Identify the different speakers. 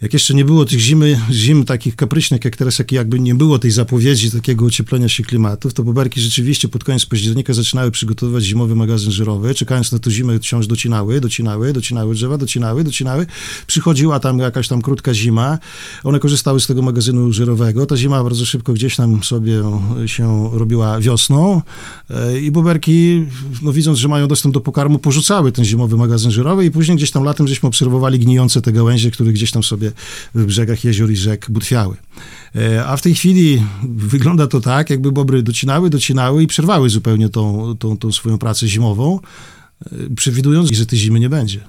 Speaker 1: jak jeszcze nie było tych zim takich kapryśnych jak teraz, jakby nie było tej zapowiedzi takiego ocieplenia się klimatów, to boberki rzeczywiście pod koniec października zaczynały przygotowywać zimowy magazyn żerowy, czekając na tę zimę wciąż docinały drzewa, docinały. Przychodziła tam jakaś tam krótka zima, one korzystały z tego magazynu żerowego, ta zima bardzo szybko gdzieś tam sobie się robiła wiosną i boberki, no widząc, że mają dostęp do pokarmu, porzucały ten zimowy magazyn żerowy i później gdzieś tam latem żeśmy obserwowali gnijące te gałęzie, które gdzieś tam sobie w brzegach jezior i rzek butwiały. A w tej chwili wygląda to tak, jakby bobry docinały i przerwały zupełnie tą swoją pracę zimową, przewidując, że tej zimy nie będzie.